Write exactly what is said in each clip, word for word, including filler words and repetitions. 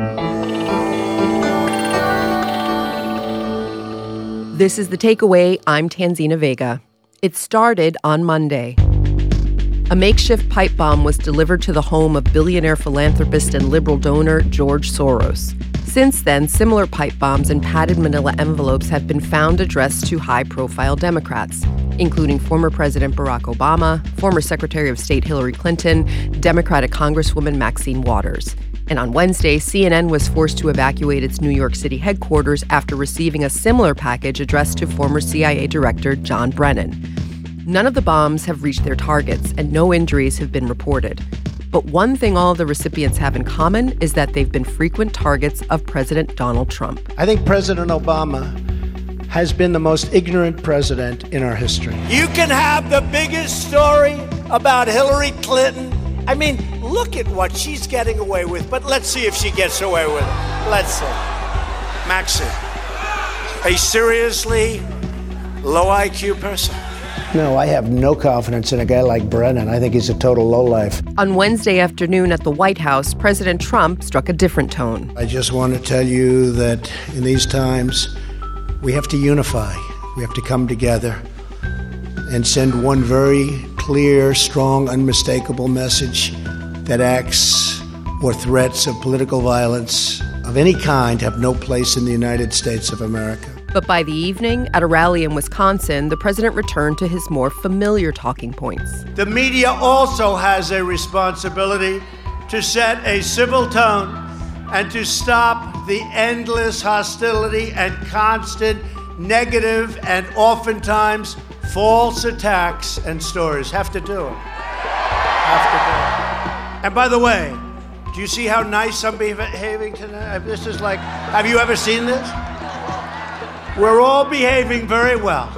This is The Takeaway. I'm Tanzina Vega. It started on Monday. A makeshift pipe bomb was delivered to the home of billionaire philanthropist and liberal donor George Soros. Since then, similar pipe bombs in padded manila envelopes have been found addressed to high-profile Democrats, including former President Barack Obama, former Secretary of State Hillary Clinton, Democratic Congresswoman Maxine Waters. And on Wednesday, C N N was forced to evacuate its New York City headquarters after receiving a similar package addressed to former C I A Director John Brennan. None of the bombs have reached their targets, and no injuries have been reported. But one thing all of the recipients have in common is that they've been frequent targets of President Donald Trump. I think President Obama has been the most ignorant president in our history. You can have the biggest story about Hillary Clinton. I mean, look at what she's getting away with, but let's see if she gets away with it. Let's see. Maxine, a seriously low I Q person? No, I have no confidence in a guy like Brennan. I think he's a total lowlife. On Wednesday afternoon at the White House, President Trump struck a different tone. I just want to tell you that in these times, we have to unify. We have to come together and send one very clear, strong, unmistakable message that acts or threats of political violence of any kind have no place in the United States of America. But by the evening, at a rally in Wisconsin, the president returned to his more familiar talking points. The media also has a responsibility to set a civil tone and to stop the endless hostility and constant negative and oftentimes false attacks and stories. Have to do it. Have to do it. And by the way, do you see how nice I'm behaving tonight? This is like, have you ever seen this? We're all behaving very well.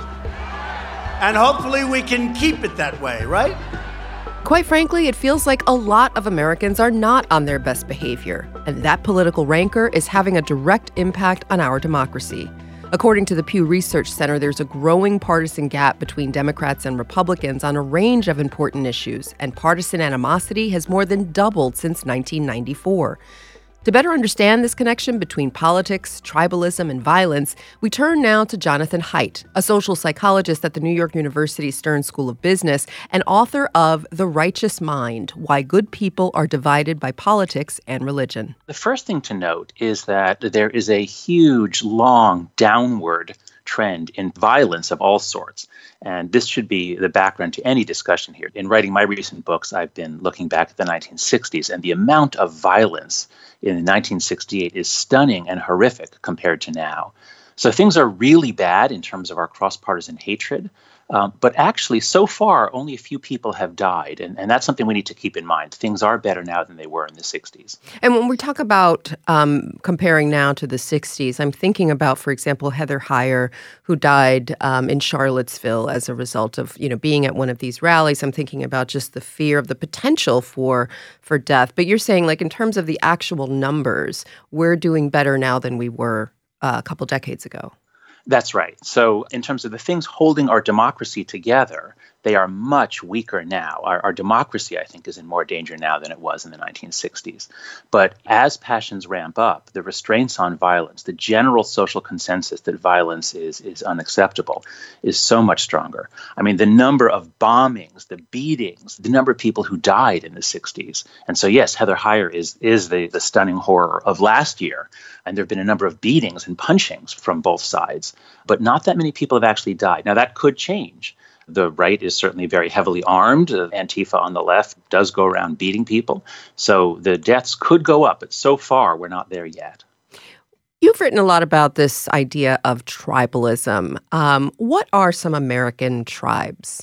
And hopefully we can keep it that way, right? Quite frankly, it feels like a lot of Americans are not on their best behavior. And that political rancor is having a direct impact on our democracy. According to the Pew Research Center, there's a growing partisan gap between Democrats and Republicans on a range of important issues, and partisan animosity has more than doubled since nineteen ninety-four. To better understand this connection between politics, tribalism, and violence, we turn now to Jonathan Haidt, a social psychologist at the New York University Stern School of Business and author of The Righteous Mind: Why Good People Are Divided by Politics and Religion. The first thing to note is that there is a huge, long, downward trend in violence of all sorts. And this should be the background to any discussion here. In writing my recent books, I've been looking back at the nineteen sixties, and the amount of violence in nineteen sixty-eight is stunning and horrific compared to now. So things are really bad in terms of our cross-partisan hatred. Um, but actually, so far, only a few people have died. And, and that's something we need to keep in mind. Things are better now than they were in the sixties. And when we talk about um, comparing now to the sixties, I'm thinking about, for example, Heather Heyer, who died um, in Charlottesville as a result of, you know, being at one of these rallies. I'm thinking about just the fear of the potential for for death. But you're saying, like, in terms of the actual numbers, we're doing better now than we were uh, a couple decades ago. That's right. So in terms of the things holding our democracy together, they are much weaker now. Our, our democracy, I think, is in more danger now than it was in the nineteen sixties. But as passions ramp up, the restraints on violence, the general social consensus that violence is, is unacceptable, is so much stronger. I mean, the number of bombings, the beatings, the number of people who died in the sixties. And so, yes, Heather Heyer is, is the, the stunning horror of last year. And there have been a number of beatings and punchings from both sides. But not that many people have actually died. Now, that could change. The right is certainly very heavily armed. Antifa on the left does go around beating people. So the deaths could go up, but so far we're not there yet. You've written a lot about this idea of tribalism. Um, what are some American tribes?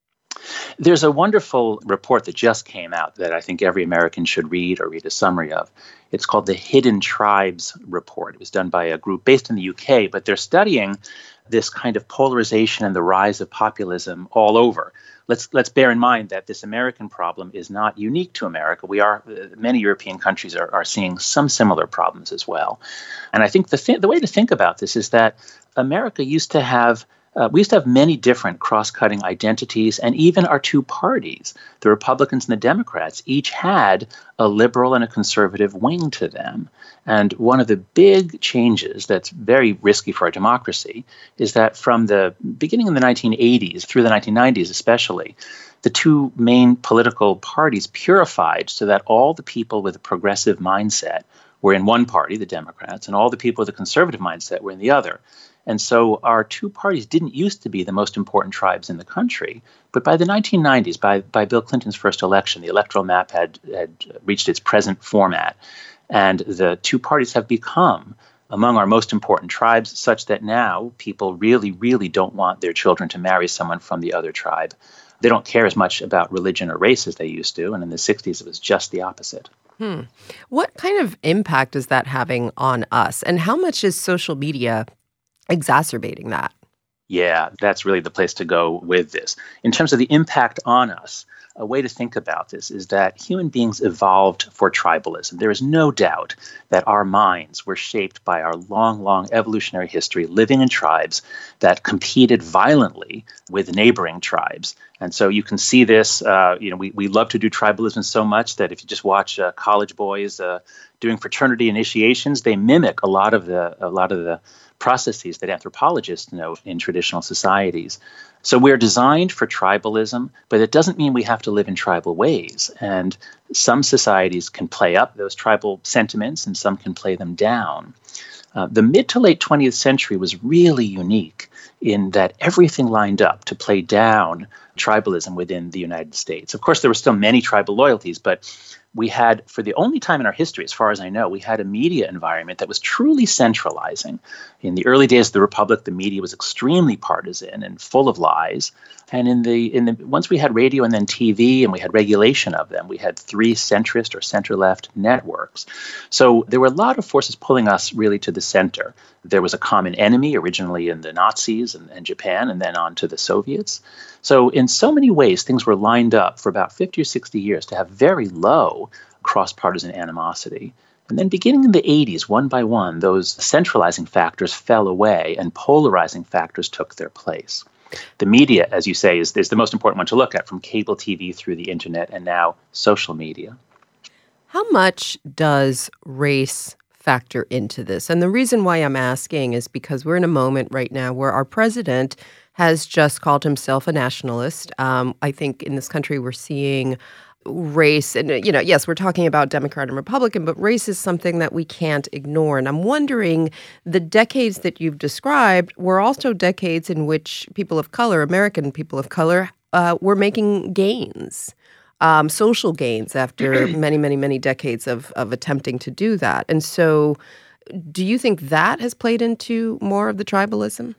There's a wonderful report that just came out that I think every American should read or read a summary of. It's called the Hidden Tribes Report. It was done by a group based in the U K, but they're studying this kind of polarization and the rise of populism all over. Let's let's bear in mind that this American problem is not unique to America. We are many European countries are, are seeing some similar problems as well. And I think the th- the way to think about this is that America used to have uh, we used to have many different cross-cutting identities, and even our two parties, the Republicans and the Democrats, each had a liberal and a conservative wing to them. And one of the big changes that's very risky for our democracy is that from the beginning of the nineteen eighties through the nineteen nineties especially, the two main political parties purified so that all the people with a progressive mindset were in one party, the Democrats, and all the people with a conservative mindset were in the other. And so our two parties didn't used to be the most important tribes in the country. But by the nineteen nineties, by, by Bill Clinton's first election, the electoral map had, had reached its present format. And the two parties have become among our most important tribes, such that now people really, really don't want their children to marry someone from the other tribe. They don't care as much about religion or race as they used to. And in the sixties, it was just the opposite. Hmm. What kind of impact is that having on us? And how much is social media exacerbating that? Yeah, that's really the place to go with this. In terms of the impact on us, a way to think about this is that human beings evolved for tribalism. There is no doubt that our minds were shaped by our long, long evolutionary history living in tribes that competed violently with neighboring tribes. And so you can see this, uh, you know, we, we love to do tribalism so much that if you just watch uh, college boys uh, doing fraternity initiations, they mimic a lot of the a lot of the processes that anthropologists know in traditional societies. So we're designed for tribalism, but it doesn't mean we have to live in tribal ways. And some societies can play up those tribal sentiments and some can play them down. Uh, the mid to late twentieth century was really unique in that everything lined up to play down tribalism within the United States. Of course, there were still many tribal loyalties, but we had, for the only time in our history, as far as I know, we had a media environment that was truly centralizing. In the early days of the Republic, the media was extremely partisan and full of lies. And in the in the once we had radio and then T V and we had regulation of them, we had three centrist or center-left networks. So there were a lot of forces pulling us really to the center. There was a common enemy, originally in the Nazis and, and Japan, and then on to the Soviets. So in so many ways, things were lined up for about fifty or sixty years to have very low cross-partisan animosity. And then beginning in the eighties, one by one, those centralizing factors fell away and polarizing factors took their place. The media, as you say, is, is the most important one to look at, from cable T V through the internet and now social media. How much does race factor into this? And the reason why I'm asking is because we're in a moment right now where our president has just called himself a nationalist. Um, I think in this country we're seeing race, and, you know, yes, we're talking about Democrat and Republican, but race is something that we can't ignore. And I'm wondering, the decades that you've described were also decades in which people of color, American people of color, uh, were making gains, um, social gains after many, many, many decades of, of attempting to do that. And so do you think that has played into more of the tribalism?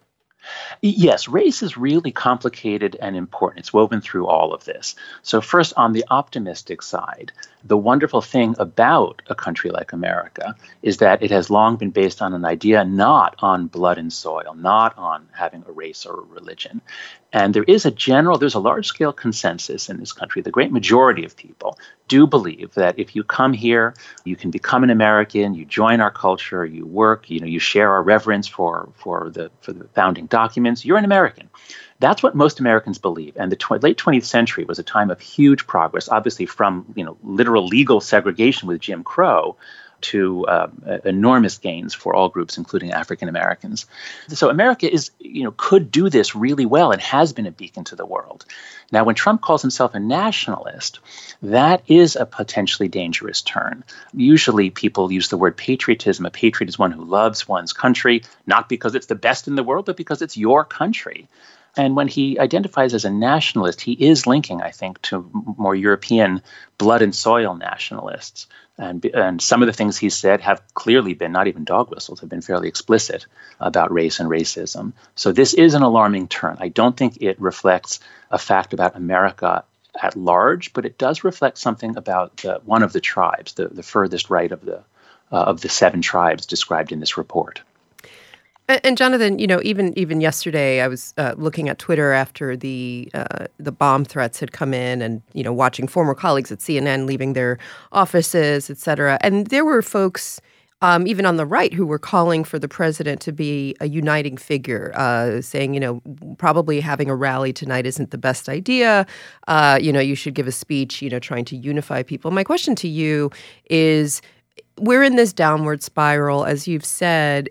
Yes, race is really complicated and important. It's woven through all of this. So first, on the optimistic side, the wonderful thing about a country like America is that it has long been based on an idea not on blood and soil, not on having a race or a religion. And there is a general, there's a large-scale consensus in this country. The great majority of people do believe that if you come here, you can become an American, you join our culture, you work, you know, you share our reverence for, for the for the founding documents, you're an American. That's what most Americans believe. And the tw- late twentieth century was a time of huge progress, obviously from, you know, literal legal segregation with Jim Crow to uh, enormous gains for all groups, including African Americans. So America is, you know, could do this really well and has been a beacon to the world. Now, when Trump calls himself a nationalist, that is a potentially dangerous turn. Usually people use the word patriotism. A patriot is one who loves one's country, not because it's the best in the world, but because it's your country. And when he identifies as a nationalist, he is linking, I think, to more European blood and soil nationalists. And, and some of the things he said have clearly been, not even dog whistles, have been fairly explicit about race and racism. So this is an alarming turn. I don't think it reflects a fact about America at large, but it does reflect something about the, one of the tribes, the, the furthest right of the uh, of the seven tribes described in this report. And, and Jonathan, you know, even even yesterday, I was uh, looking at Twitter after the uh, the bomb threats had come in, and you know, watching former colleagues at C N N leaving their offices, et cetera. And there were folks um, even on the right, who were calling for the president to be a uniting figure, uh, saying, you know, probably having a rally tonight isn't the best idea. Uh, you know, you should give a speech, you know, trying to unify people. My question to you is, we're in this downward spiral, as you've said.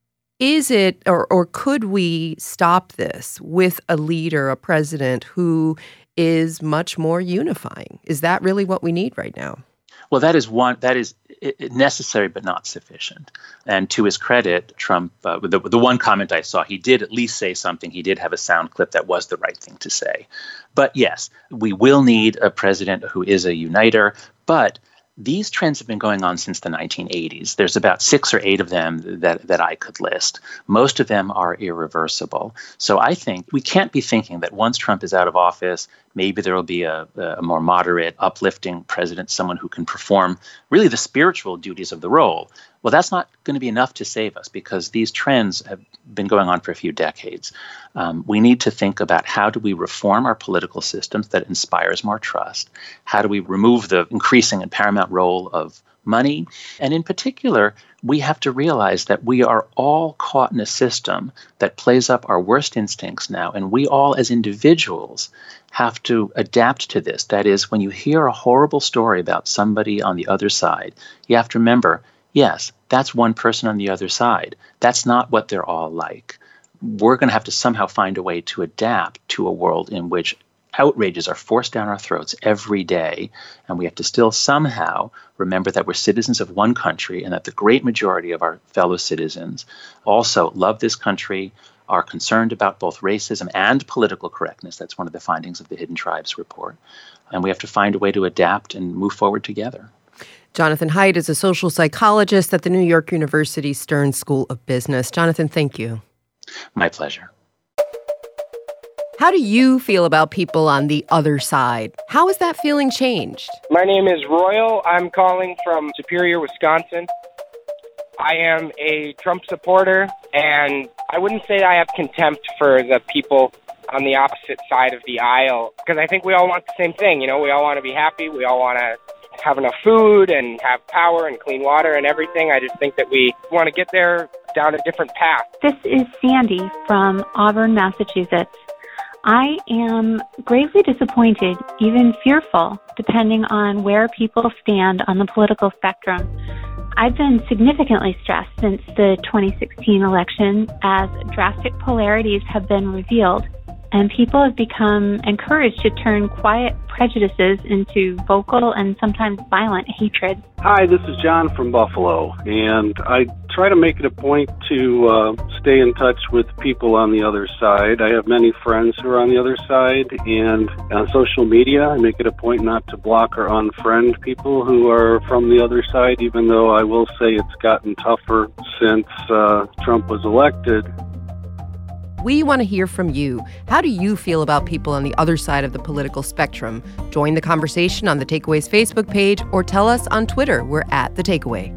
Is it, or, or could we stop this with a leader, a president who is much more unifying? Is that really what we need right now? Well, that is one that is necessary but not sufficient. And to his credit, Trump, uh, the, the one comment I saw, he did at least say something. He did have a sound clip that was the right thing to say. But yes, we will need a president who is a uniter. But these trends have been going on since the nineteen eighties. There's about six or eight of them that, that I could list. Most of them are irreversible. So I think we can't be thinking that once Trump is out of office, maybe there will be a, a more moderate, uplifting president, someone who can perform really the spiritual duties of the role. Well, that's not going to be enough to save us, because these trends have been going on for a few decades. Um, we need to think about, how do we reform our political systems that inspires more trust? How do we remove the increasing and paramount role of money? And in particular, we have to realize that we are all caught in a system that plays up our worst instincts now, and we all as individuals have to adapt to this. That is, when you hear a horrible story about somebody on the other side, you have to remember, yes, that's one person on the other side. That's not what they're all like. We're going to have to somehow find a way to adapt to a world in which outrages are forced down our throats every day, and we have to still somehow remember that we're citizens of one country, and that the great majority of our fellow citizens also love this country, are concerned about both racism and political correctness. That's one of the findings of the Hidden Tribes report. And we have to find a way to adapt and move forward together. Jonathan Haidt is a social psychologist at the New York University Stern School of Business. Jonathan, thank you. My pleasure. How do you feel about people on the other side? How has that feeling changed? My name is Royal. I'm calling from Superior, Wisconsin. I am a Trump supporter, and I wouldn't say I have contempt for the people on the opposite side of the aisle, because I think we all want the same thing. You know, we all want to be happy. We all want to have enough food and have power and clean water and everything. I just think that we want to get there down a different path. This is Sandy from Auburn, Massachusetts. I am gravely disappointed, even fearful, depending on where people stand on the political spectrum. I've been significantly stressed since the twenty sixteen election, as drastic polarities have been revealed, and people have become encouraged to turn quiet prejudices into vocal and sometimes violent hatred. Hi, this is John from Buffalo, and I try to make it a point to uh, stay in touch with people on the other side. I have many friends who are on the other side, and on social media, I make it a point not to block or unfriend people who are from the other side, even though I will say it's gotten tougher since uh, Trump was elected. We want to hear from you. How do you feel about people on the other side of the political spectrum? Join the conversation on The Takeaway's Facebook page, or tell us on Twitter. We're at The Takeaway.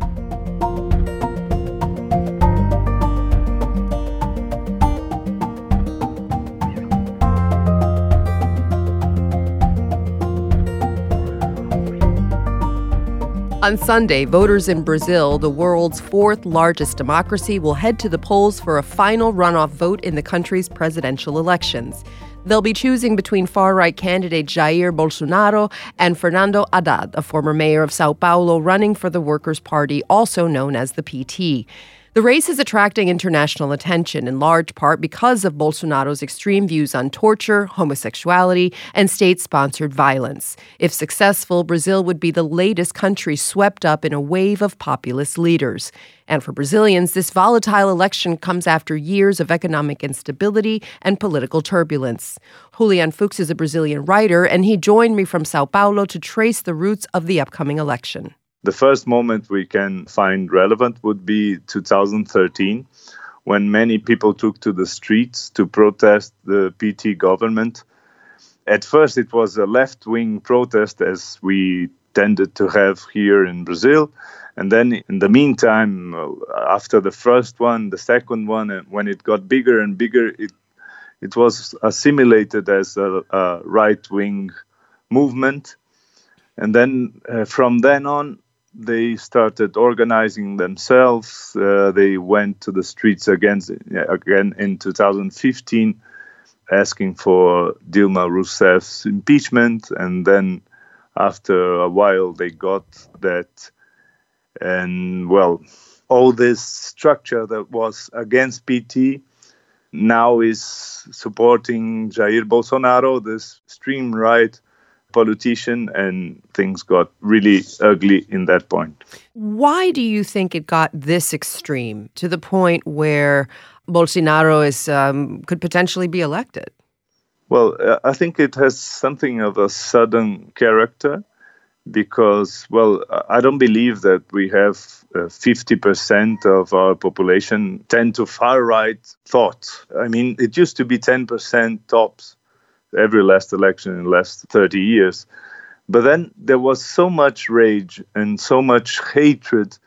On Sunday, voters in Brazil, the world's fourth largest democracy, will head to the polls for a final runoff vote in the country's presidential elections. They'll be choosing between far-right candidate Jair Bolsonaro and Fernando Haddad, a former mayor of Sao Paulo running for the Workers' Party, also known as the P T. The race is attracting international attention in large part because of Bolsonaro's extreme views on torture, homosexuality, and state-sponsored violence. If successful, Brazil would be the latest country swept up in a wave of populist leaders. And for Brazilians, this volatile election comes after years of economic instability and political turbulence. Julian Fuchs is a Brazilian writer, and he joined me from Sao Paulo to trace the roots of the upcoming election. The first moment we can find relevant would be two thousand thirteen, when many people took to the streets to protest the P T government. At first, it was a left-wing protest, as we tended to have here in Brazil. And then in the meantime, after the first one, the second one, and when it got bigger and bigger, it it was assimilated as a, a right-wing movement. And then uh, from then on, they started organizing themselves. Uh, they went to the streets again, again in two thousand fifteen, asking for Dilma Rousseff's impeachment. And then after a while, they got that. And, well, all this structure that was against P T now is supporting Jair Bolsonaro, this extreme right politician, and things got really ugly in that point. Why do you think it got this extreme to the point where Bolsonaro is um, could potentially be elected? Well, uh, I think it has something of a sudden character because, well, I don't believe that we have uh, fifty percent of our population tend to far-right thought. I mean, it used to be ten percent tops every last election in the last thirty years. But then there was so much rage and so much hatred,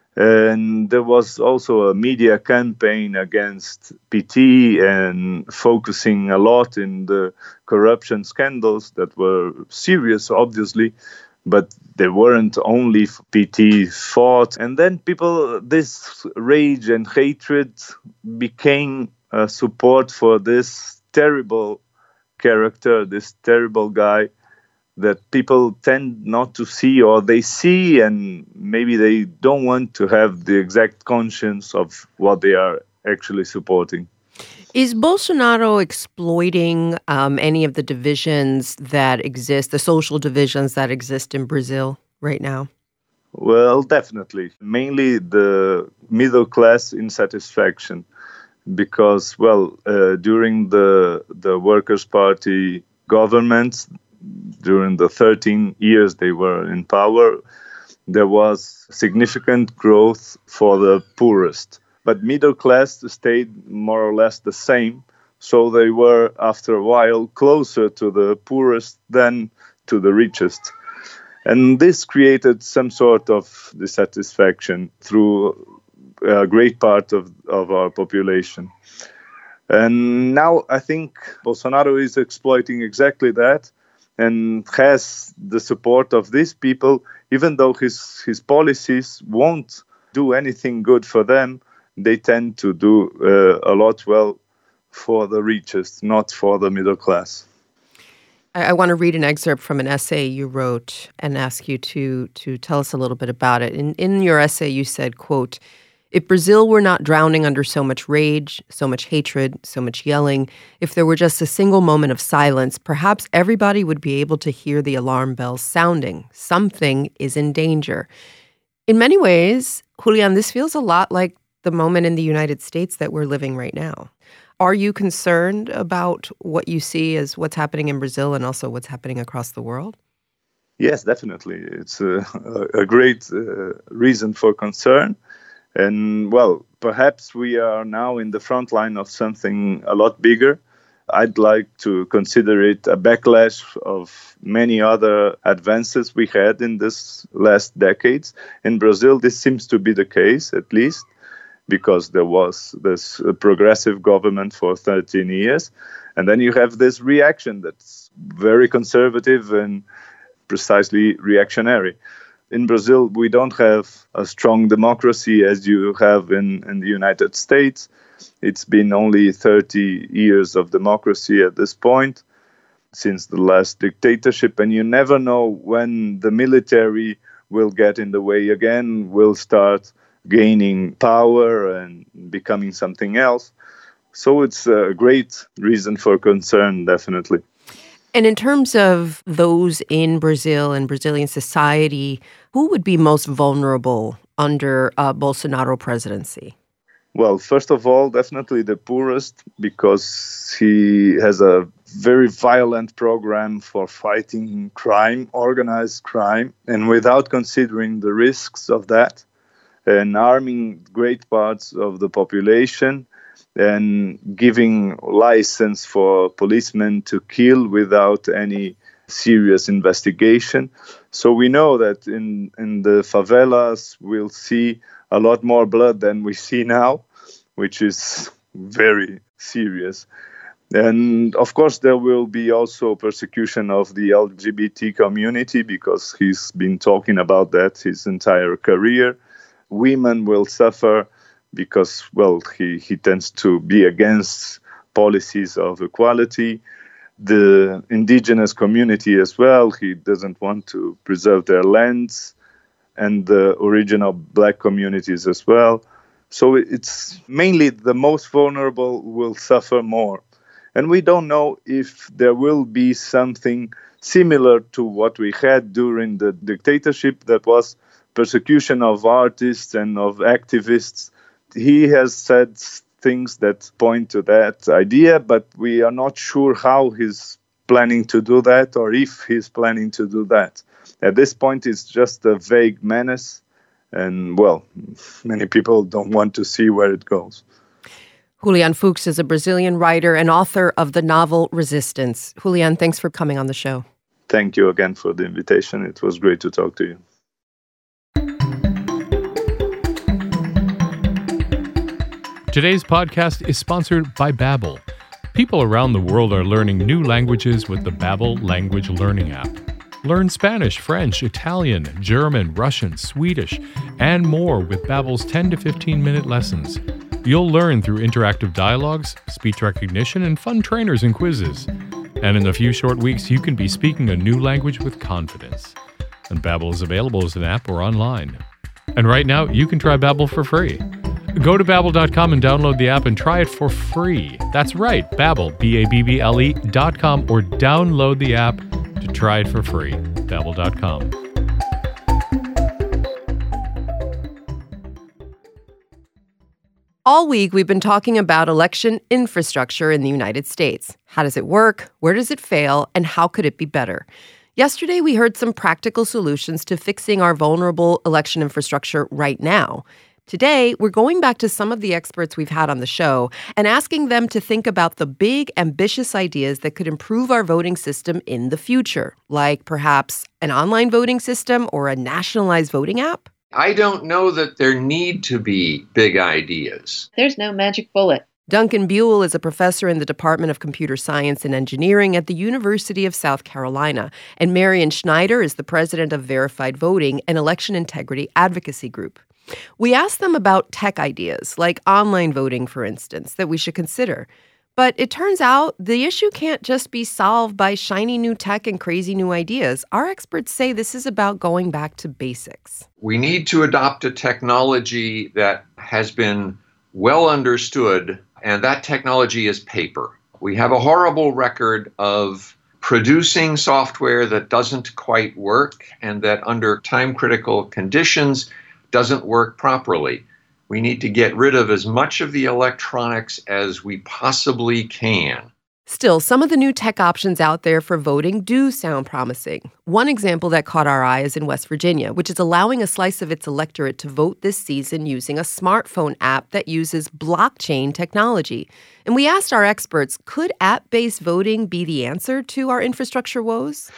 and there was also a media campaign against P T and focusing a lot in the corruption scandals that were serious, obviously, but they weren't only P T's fault. And then people, this rage and hatred became a support for this terrible character, this terrible guy that people tend not to see, or they see and maybe they don't want to have the exact conscience of what they are actually supporting. Is Bolsonaro exploiting um, any of the divisions that exist, the social divisions that exist in Brazil right now? Well, definitely. Mainly the middle class insatisfaction. Because, well, uh, during the the Workers' Party governments, during the thirteen years they were in power, there was significant growth for the poorest. But middle class stayed more or less the same, so they were, after a while, closer to the poorest than to the richest. And this created some sort of dissatisfaction through a great part of, of our population. And now I think Bolsonaro is exploiting exactly that and has the support of these people, even though his, his policies won't do anything good for them. They tend to do uh, a lot well for the richest, not for the middle class. I, I want to read an excerpt from an essay you wrote and ask you to, to tell us a little bit about it. In, in your essay, you said, quote, "If Brazil were not drowning under so much rage, so much hatred, so much yelling, if there were just a single moment of silence, perhaps everybody would be able to hear the alarm bells sounding. Something is in danger." In many ways, Julian, this feels a lot like the moment in the United States that we're living right now. Are you concerned about what you see as what's happening in Brazil and also what's happening across the world? Yes, definitely. It's a, a great uh, reason for concern. And, well, perhaps we are now in the front line of something a lot bigger. I'd like to consider it a backlash of many other advances we had in this last decades. In Brazil, this seems to be the case, at least, because there was this progressive government for thirteen years. And then you have this reaction that's very conservative and precisely reactionary. In Brazil, we don't have a strong democracy as you have in, in the United States. It's been only thirty years of democracy at this point, since the last dictatorship, and you never know when the military will get in the way again, will start gaining power and becoming something else. So it's a great reason for concern, definitely. And in terms of those in Brazil and Brazilian society, who would be most vulnerable under a Bolsonaro presidency? Well, first of all, definitely the poorest, because he has a very violent program for fighting crime, organized crime, and without considering the risks of that, and arming great parts of the population, and giving license for policemen to kill without any serious investigation. So we know that in, in the favelas we'll see a lot more blood than we see now, which is very serious. And of course, there will be also persecution of the L G B T community because he's been talking about that his entire career. Women will suffer because, well, he, he tends to be against policies of equality. The indigenous community as well, he doesn't want to preserve their lands, and the original black communities as well. So it's mainly the most vulnerable will suffer more. And we don't know if there will be something similar to what we had during the dictatorship, that was persecution of artists and of activists. He has said things that point to that idea, but we are not sure how he's planning to do that or if he's planning to do that. At this point, it's just a vague menace, and, well, many people don't want to see where it goes. Julian Fuchs is a Brazilian writer and author of the novel Resistance. Julian, thanks for coming on the show. Thank you again for the invitation. It was great to talk to you. Today's podcast is sponsored by Babbel. People around the world are learning new languages with the Babbel language learning app. Learn Spanish, French, Italian, German, Russian, Swedish, and more with Babbel's ten to fifteen minute lessons. You'll learn through interactive dialogues, speech recognition, and fun trainers and quizzes. And in a few short weeks, you can be speaking a new language with confidence. And Babbel is available as an app or online. And right now, you can try Babbel for free. Go to Babbel dot com and download the app and try it for free. That's right, Babbel, B A B B L E dot com, or download the app to try it for free. Babbel dot com. All week, we've been talking about election infrastructure in the United States. How does it work? Where does it fail? And how could it be better? Yesterday, we heard some practical solutions to fixing our vulnerable election infrastructure right now. Today, we're going back to some of the experts we've had on the show and asking them to think about the big, ambitious ideas that could improve our voting system in the future, like perhaps an online voting system or a nationalized voting app. I don't know that there need to be big ideas. There's no magic bullet. Duncan Buell is a professor in the Department of Computer Science and Engineering at the University of South Carolina, and Marion Schneider is the president of Verified Voting, an election integrity advocacy group. We asked them about tech ideas, like online voting, for instance, that we should consider. But it turns out the issue can't just be solved by shiny new tech and crazy new ideas. Our experts say this is about going back to basics. We need to adopt a technology that has been well understood, and that technology is paper. We have a horrible record of producing software that doesn't quite work and that under time-critical conditions doesn't work properly. We need to get rid of as much of the electronics as we possibly can. Still, some of the new tech options out there for voting do sound promising. One example that caught our eye is in West Virginia, which is allowing a slice of its electorate to vote this season using a smartphone app that uses blockchain technology. And we asked our experts, could app-based voting be the answer to our infrastructure woes?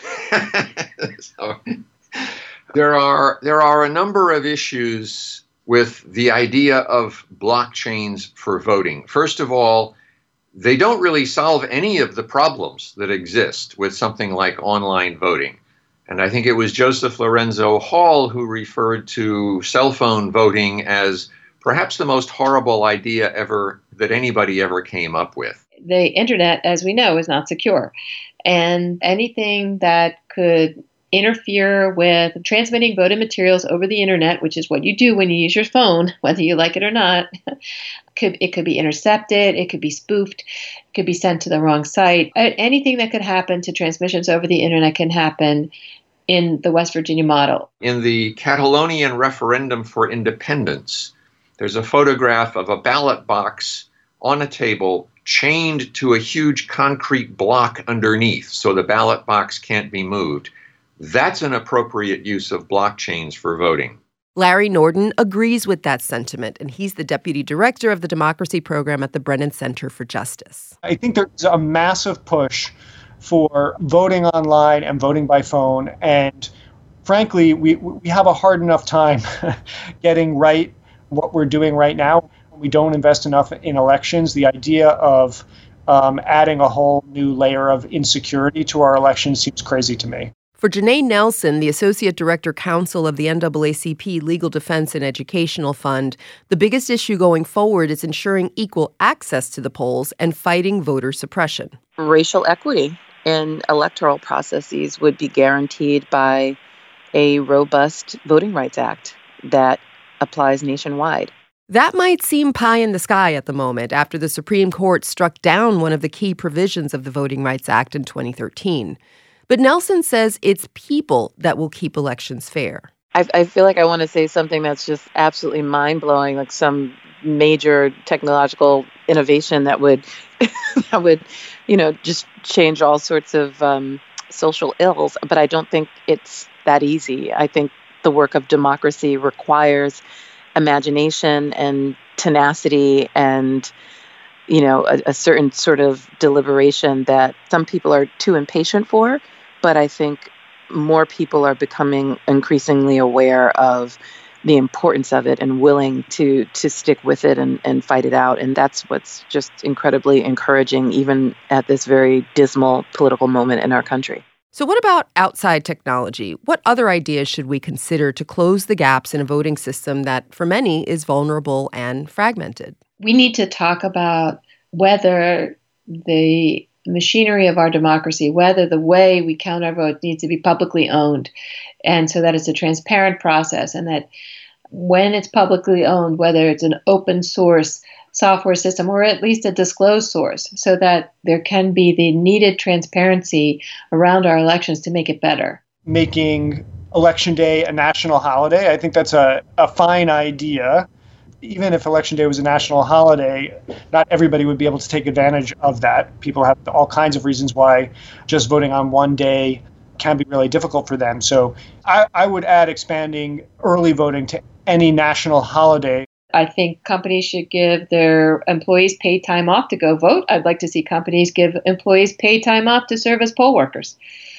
so, there are there are a number of issues with the idea of blockchains for voting. First of all, they don't really solve any of the problems that exist with something like online voting. And I think it was Joseph Lorenzo Hall who referred to cell phone voting as perhaps the most horrible idea ever that anybody ever came up with. The internet, as we know, is not secure. And anything that could interfere with transmitting voting materials over the internet, which is what you do when you use your phone, whether you like it or not. could It could be intercepted, it could be spoofed, it could be sent to the wrong site. Anything that could happen to transmissions over the internet can happen in the West Virginia model. In the Catalonian referendum for independence, there's a photograph of a ballot box on a table chained to a huge concrete block underneath, so the ballot box can't be moved. That's an appropriate use of blockchains for voting. Larry Norden agrees with that sentiment, and he's the deputy director of the democracy program at the Brennan Center for Justice. I think there's a massive push for voting online and voting by phone, and frankly, we we have a hard enough time getting right what we're doing right now. We don't invest enough in elections. The idea of um, adding a whole new layer of insecurity to our election seems crazy to me. For Janae Nelson, the Associate Director Counsel of the N double A C P Legal Defense and Educational Fund, the biggest issue going forward is ensuring equal access to the polls and fighting voter suppression. Racial equity in electoral processes would be guaranteed by a robust Voting Rights Act that applies nationwide. That might seem pie in the sky at the moment after the Supreme Court struck down one of the key provisions of the Voting Rights Act in twenty thirteen. But Nelson says it's people that will keep elections fair. I, I feel like I want to say something that's just absolutely mind-blowing, like some major technological innovation that would, that would, you know, just change all sorts of um, social ills. But I don't think it's that easy. I think the work of democracy requires imagination and tenacity and, you know, a, a certain sort of deliberation that some people are too impatient for. But I think more people are becoming increasingly aware of the importance of it and willing to to stick with it and, and fight it out. And that's what's just incredibly encouraging, even at this very dismal political moment in our country. So what about outside technology? What other ideas should we consider to close the gaps in a voting system that, for many, is vulnerable and fragmented? We need to talk about whether the machinery of our democracy, whether the way we count our votes needs to be publicly owned, and so that it's a transparent process, and that when it's publicly owned, whether it's an open source software system or at least a disclosed source, so that there can be the needed transparency around our elections to make it better. Making Election Day a national holiday, I think that's a, a fine idea. Even if Election Day was a national holiday, not everybody would be able to take advantage of that. People have all kinds of reasons why just voting on one day can be really difficult for them. So I, I would add expanding early voting to any national holiday. I think companies should give their employees paid time off to go vote. I'd like to see companies give employees paid time off to serve as poll workers.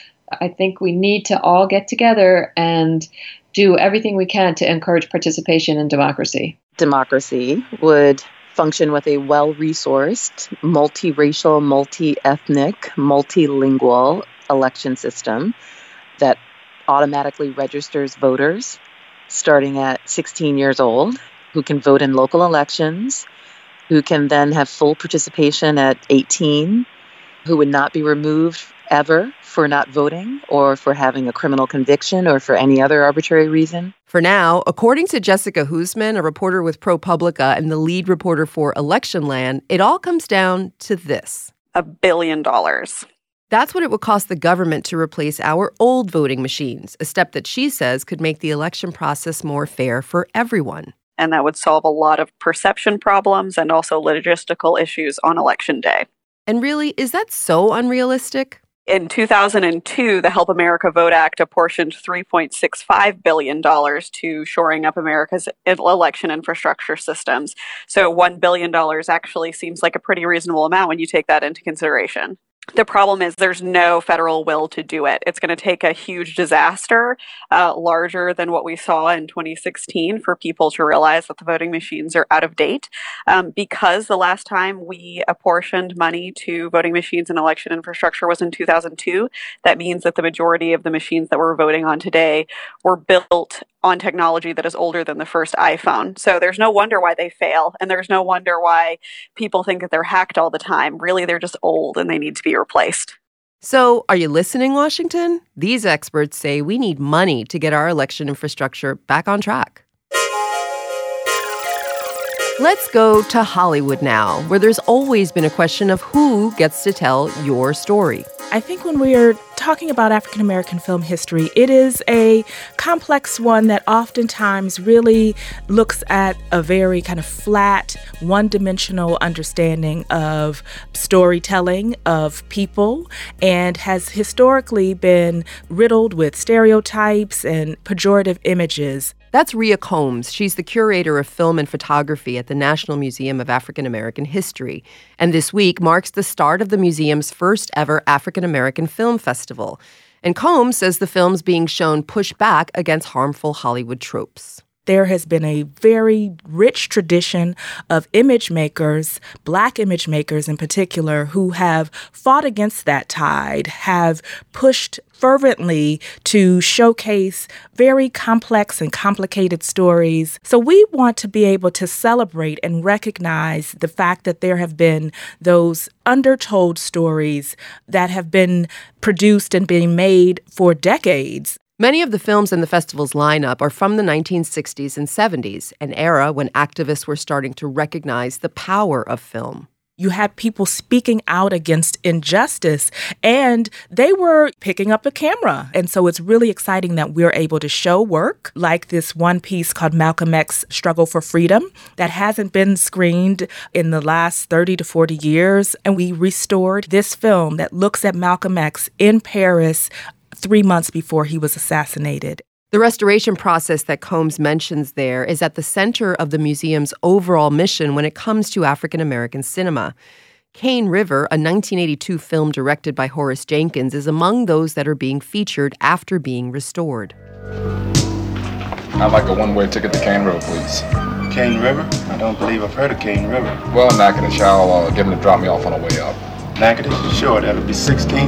I think we need to all get together and do everything we can to encourage participation in democracy. Democracy would function with a well-resourced, multiracial, multi-ethnic, multilingual election system that automatically registers voters starting at sixteen years old, who can vote in local elections, who can then have full participation at eighteen, who would not be removed ever for not voting or for having a criminal conviction or for any other arbitrary reason. For now, according to Jessica Huseman, a reporter with ProPublica and the lead reporter for Electionland, it all comes down to this. A billion dollars. That's what it would cost the government to replace our old voting machines, a step that she says could make the election process more fair for everyone. And that would solve a lot of perception problems and also logistical issues on Election Day. And really, is that so unrealistic? In two thousand two, the Help America Vote Act apportioned three point six five billion dollars to shoring up America's election infrastructure systems. So one billion dollars actually seems like a pretty reasonable amount when you take that into consideration. The problem is there's no federal will to do it. It's going to take a huge disaster, uh, larger than what we saw in twenty sixteen, for people to realize that the voting machines are out of date. Um, because the last time we apportioned money to voting machines and election infrastructure was in two thousand two, that means that the majority of the machines that we're voting on today were built on technology that is older than the first iPhone. So there's no wonder why they fail, and there's no wonder why people think that they're hacked all the time. Really, they're just old and they need to be replaced. So, are you listening, Washington? These experts say we need money to get our election infrastructure back on track. Let's go to Hollywood now, where there's always been a question of who gets to tell your story. I think when we are talking about African American film history, it is a complex one that oftentimes really looks at a very kind of flat, one-dimensional understanding of storytelling, of people, and has historically been riddled with stereotypes and pejorative images. That's Rhea Combs. She's the curator of film and photography at the National Museum of African American History. And this week marks the start of the museum's first ever African American Film Festival. And Combs says the films being shown push back against harmful Hollywood tropes. There has been a very rich tradition of image makers, Black image makers in particular, who have fought against that tide, have pushed fervently to showcase very complex and complicated stories. So we want to be able to celebrate and recognize the fact that there have been those undertold stories that have been produced and being made for decades. Many of the films in the festival's lineup are from the nineteen sixties and seventies, an era when activists were starting to recognize the power of film. You had people speaking out against injustice, and they were picking up a camera. And so it's really exciting that we're able to show work like this one piece called Malcolm X Struggle for Freedom that hasn't been screened in the last thirty to forty years. And we restored this film that looks at Malcolm X in Paris three months before he was assassinated. The restoration process that Combs mentions there is at the center of the museum's overall mission when it comes to African American cinema. Cane River, a nineteen eighty-two film directed by Horace Jenkins, is among those that are being featured after being restored. I'd like a one-way ticket to Cane River, please. Cane River? I don't believe I've heard of Cane River. Well, Natchitoches, I'll uh, get him to drop me off on the way up. Natchitoches? Sure, that'll be sixteen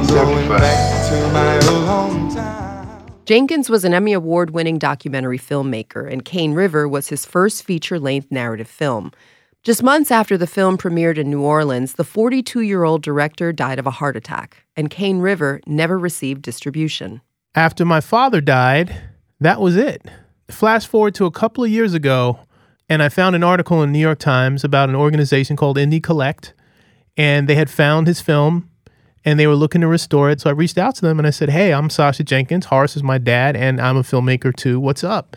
seventy-five. Jenkins was an Emmy Award-winning documentary filmmaker, and Cane River was his first feature-length narrative film. Just months after the film premiered in New Orleans, the forty-two-year-old director died of a heart attack, and Cane River never received distribution. After my father died, that was it. Flash forward to a couple of years ago, and I found an article in the New York Times about an organization called Indie Collect, and they had found his film, and they were looking to restore it. So I reached out to them and I said, hey, I'm Sasha Jenkins. Horace is my dad, and I'm a filmmaker too. What's up?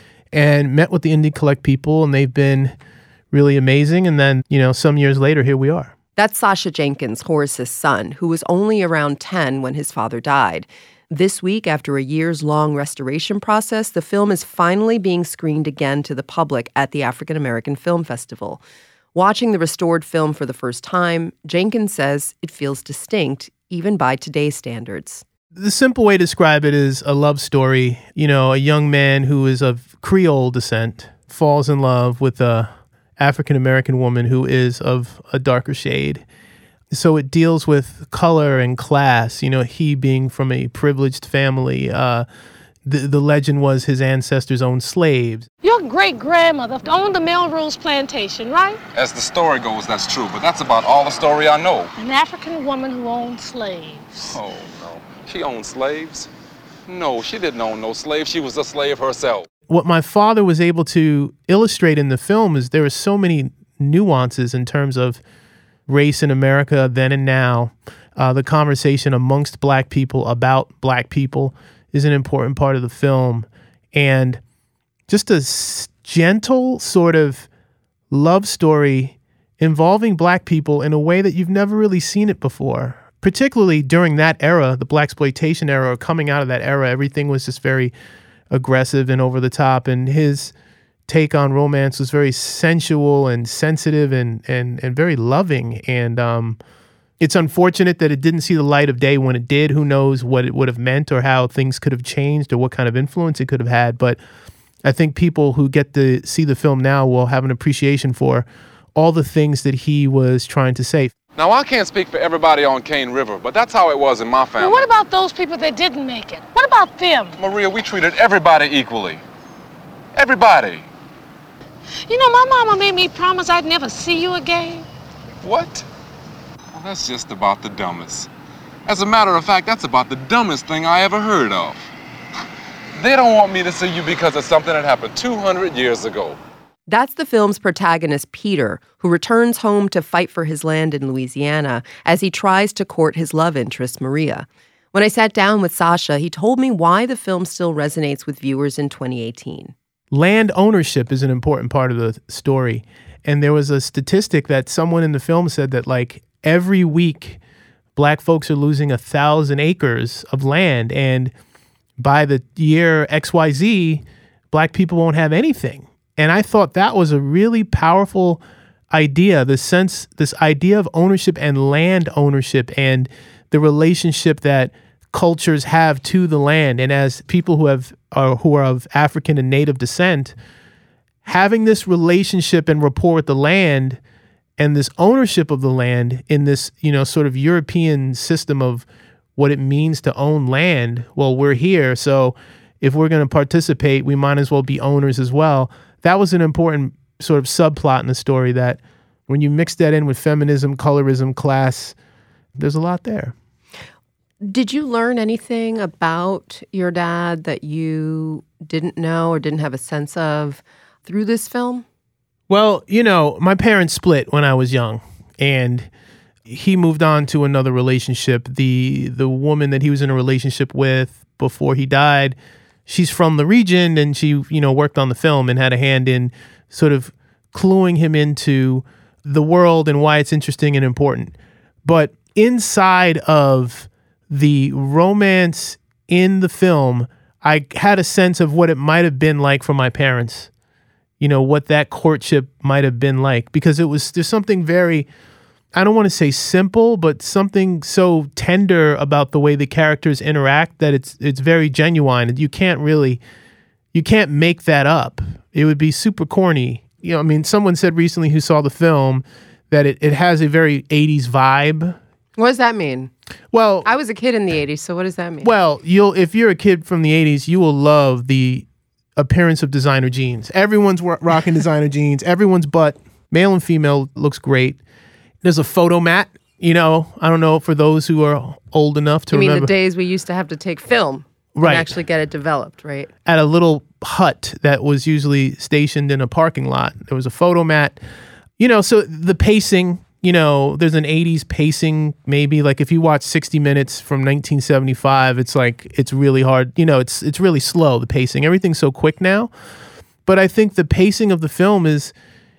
And met with the Indie Collect people, and they've been really amazing. And then, you know, some years later, here we are. That's Sasha Jenkins, Horace's son, who was only around ten when his father died. This week, after a years-long restoration process, the film is finally being screened again to the public at the African American Film Festival. Watching the restored film for the first time, Jenkins says it feels distinct, even by today's standards. The simple way to describe it is a love story. You know, a young man who is of Creole descent falls in love with a African-American woman who is of a darker shade. So it deals with color and class, you know, he being from a privileged family. Uh, the, the legend was his ancestors owned slaves. Your great-grandmother owned the Melrose Plantation, right? As the story goes, that's true, but that's about all the story I know. An African woman who owned slaves. Oh, no. She owned slaves? No, she didn't own no slaves. She was a slave herself. What my father was able to illustrate in the film is there are so many nuances in terms of race in America then and now. Uh, the conversation amongst Black people about Black people is an important part of the film. And just a s- gentle sort of love story involving Black people in a way that you've never really seen it before. Particularly during that era, the Blaxploitation era, or coming out of that era, everything was just very aggressive and over the top. And his take on romance was very sensual and sensitive and and and very loving. And um, it's unfortunate that it didn't see the light of day when it did. Who knows what it would have meant or how things could have changed or what kind of influence it could have had. But I think people who get to see the film now will have an appreciation for all the things that he was trying to say. Now, I can't speak for everybody on Cane River, but that's how it was in my family. Well, what about those people that didn't make it? What about them? Maria, we treated everybody equally. Everybody. You know, my mama made me promise I'd never see you again. What? Well, that's just about the dumbest. As a matter of fact, that's about the dumbest thing I ever heard of. They don't want me to see you because of something that happened two hundred years ago. That's the film's protagonist, Peter, who returns home to fight for his land in Louisiana as he tries to court his love interest, Maria. When I sat down with Sasha, he told me why the film still resonates with viewers in twenty eighteen. Land ownership is an important part of the story. And there was a statistic that someone in the film said that, like, every week, Black folks are losing a thousand acres of land. And by the year X Y Z, Black people won't have anything. And I thought that was a really powerful idea, the sense, this idea of ownership and land ownership and the relationship that cultures have to the land. And as people who have uh, who are of African and Native descent, having this relationship and rapport with the land and this ownership of the land in this, you know, sort of European system of what it means to own land. Well, we're here, so if we're going to participate, we might as well be owners as well. That was an important sort of subplot in the story, that when you mix that in with feminism, colorism, class, there's a lot there. Did you learn anything about your dad that you didn't know or didn't have a sense of through this film? Well, you know, my parents split when I was young, and he moved on to another relationship. The the woman that he was in a relationship with before he died, she's from the region, and she, you know, worked on the film and had a hand in sort of cluing him into the world and why it's interesting and important. But inside of the romance in the film, I had a sense of what it might have been like for my parents. You know, what that courtship might have been like, because it was, there's something very, I don't want to say simple, but something so tender about the way the characters interact that it's it's very genuine. You can't really, you can't make that up. It would be super corny. You know, I mean, someone said recently who saw the film that it, it has a very eighties vibe. What does that mean? Well, I was a kid in the eighties, so what does that mean? Well, you'll if you're a kid from the eighties, you will love the appearance of designer jeans. Everyone's rocking designer jeans. Everyone's butt, male and female, looks great. There's a photo mat. You know, I don't know, for those who are old enough to you mean remember. the days we used to have to take film Right. and actually get it developed, right? At a little hut that was usually stationed in a parking lot. There was a photo mat. You know, so the pacing, you know, there's an eighties pacing, maybe. Like if you watch sixty minutes from nineteen seventy-five, it's like, it's really hard. You know, it's it's really slow, the pacing. Everything's so quick now. But I think the pacing of the film is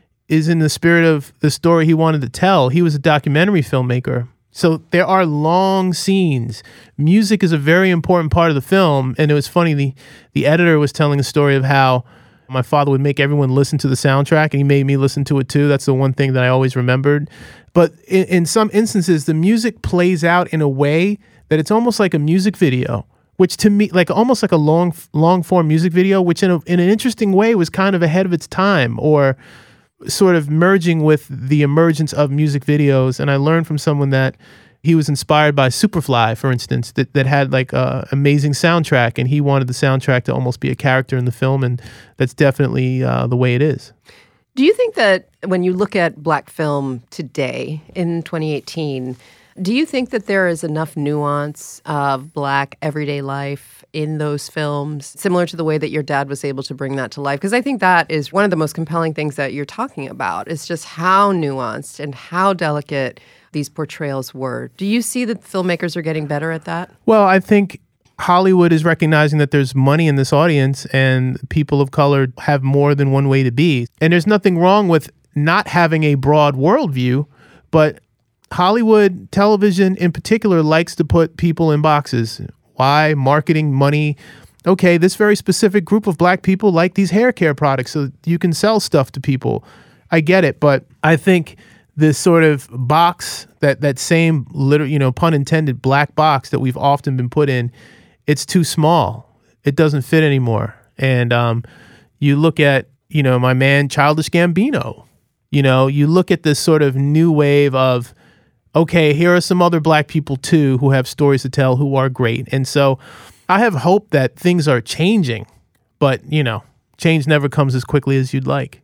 is in the spirit of the story he wanted to tell. He was a documentary filmmaker. So there are long scenes. Music is a very important part of the film. And it was funny, the, the editor was telling a story of how my father would make everyone listen to the soundtrack, and he made me listen to it too. That's the one thing that I always remembered. But in, in some instances, the music plays out in a way that it's almost like a music video, which to me, like almost like a long, long form music video, which in, a, in an interesting way was kind of ahead of its time, or sort of merging with the emergence of music videos. And I learned from someone that he was inspired by Superfly, for instance, that, that had like a amazing soundtrack, and he wanted the soundtrack to almost be a character in the film, and that's definitely uh, the way it is. Do you think that when you look at Black film today in twenty eighteen, do you think that there is enough nuance of Black everyday life in those films, similar to the way that your dad was able to bring that to life? Because I think that is one of the most compelling things that you're talking about, is just how nuanced and how delicate these portrayals were. Do you see that filmmakers are getting better at that? Well, I think Hollywood is recognizing that there's money in this audience, and people of color have more than one way to be. And there's nothing wrong with not having a broad worldview, but Hollywood television in particular likes to put people in boxes. Why? Marketing, money. Okay, this very specific group of Black people like these hair care products, so you can sell stuff to people. I get it, but I think this sort of box, that that same, literal, you know, pun intended, black box that we've often been put in, it's too small. It doesn't fit anymore. And um, you look at, you know, my man Childish Gambino. You know, you look at this sort of new wave of, okay, here are some other Black people too who have stories to tell, who are great. And so I have hope that things are changing, but, you know, change never comes as quickly as you'd like.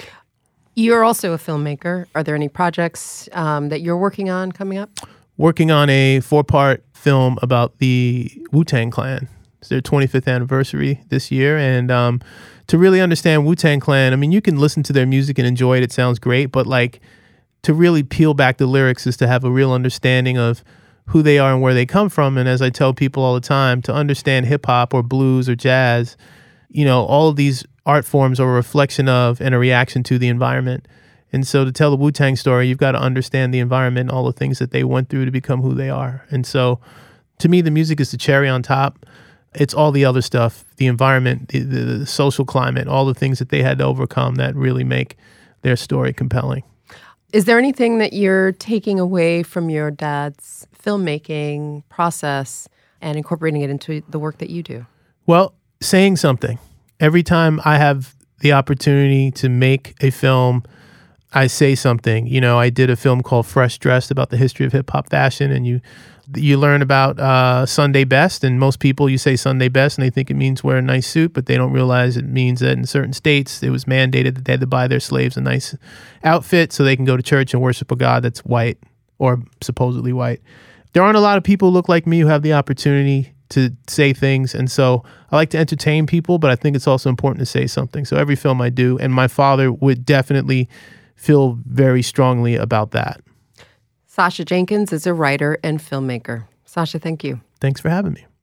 You're also a filmmaker. Are there any projects um, that you're working on coming up? Working on a four-part film about the Wu-Tang Clan. It's their twenty-fifth anniversary this year. And um, to really understand Wu-Tang Clan, I mean, you can listen to their music and enjoy it. It sounds great. But, like, to really peel back the lyrics is to have a real understanding of who they are and where they come from. And as I tell people all the time, to understand hip-hop or blues or jazz, you know, all of these art forms are a reflection of and a reaction to the environment. And so to tell the Wu-Tang story, you've got to understand the environment and all the things that they went through to become who they are. And so to me, the music is the cherry on top. It's all the other stuff, the environment, the, the, the social climate, all the things that they had to overcome that really make their story compelling. Is there anything that you're taking away from your dad's filmmaking process and incorporating it into the work that you do? Well, saying something. Every time I have the opportunity to make a film, I say something. You know, I did a film called Fresh Dressed about the history of hip-hop fashion, and you you learn about uh, Sunday best, and most people, you say Sunday best, and they think it means wear a nice suit, but they don't realize it means that in certain states, it was mandated that they had to buy their slaves a nice outfit so they can go to church and worship a God that's white, or supposedly white. There aren't a lot of people who look like me who have the opportunity to say things, and so I like to entertain people, but I think it's also important to say something. So every film I do, and my father would definitely feel very strongly about that. Sacha Jenkins is a writer and filmmaker. Sacha, thank you. Thanks for having me.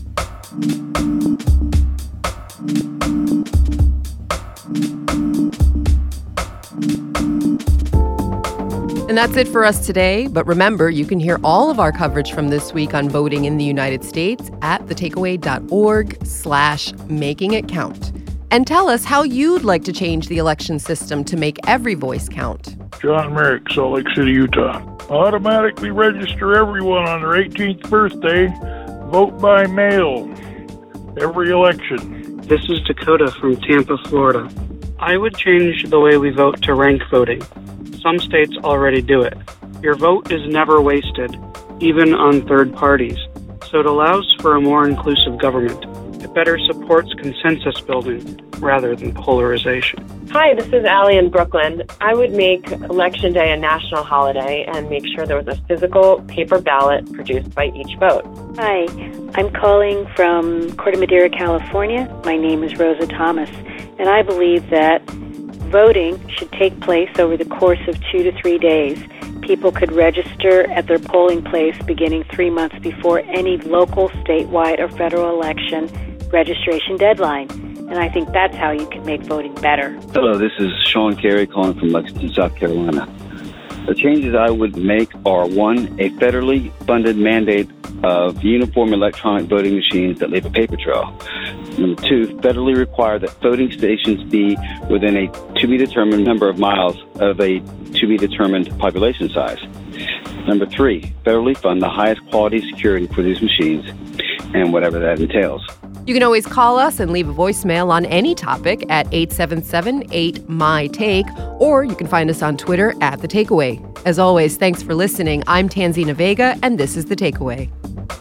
And that's it for us today. But remember, you can hear all of our coverage from this week on voting in the United States at thetakeaway.org slash making it count. And tell us how you'd like to change the election system to make every voice count. John Merrick, Salt Lake City, Utah. Automatically register everyone on their eighteenth birthday. Vote by mail. Every election. This is Dakota from Tampa, Florida. I would change the way we vote to rank voting. Some states already do it. Your vote is never wasted, even on third parties. So it allows for a more inclusive government. It better supports consensus building rather than polarization. Hi, this is Allie in Brooklyn. I would make Election Day a national holiday and make sure there was a physical paper ballot produced by each vote. Hi, I'm calling from Corte Madera, California. My name is Rosa Thomas, and I believe that voting should take place over the course of two to three days. People could register at their polling place beginning three months before any local, statewide, or federal election registration deadline. And I think that's how you can make voting better. Hello, this is Sean Carey calling from Lexington, South Carolina. The changes I would make are, one, a federally funded mandate of uniform electronic voting machines that leave a paper trail. Number two, federally require that voting stations be within a to-be-determined number of miles of a to-be-determined population size. Number three, federally fund the highest quality security for these machines and whatever that entails. You can always call us and leave a voicemail on any topic at eight seven seven, eight, M Y, TAKE, or you can find us on Twitter at The Takeaway. As always, thanks for listening. I'm Tanzina Vega, and this is The Takeaway.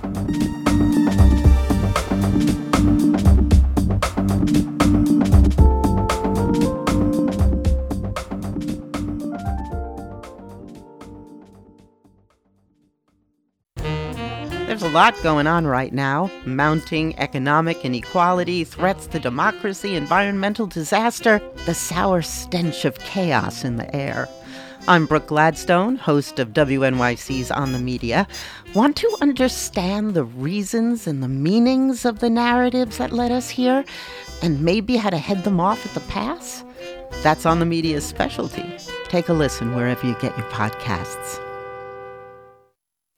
There's a lot going on right now. Mounting economic inequality, threats to democracy, environmental disaster, the sour stench of chaos in the air. I'm Brooke Gladstone, host of W N Y C's On the Media. Want to understand the reasons and the meanings of the narratives that led us here, and maybe how to head them off at the pass? That's On the Media's specialty. Take a listen wherever you get your podcasts.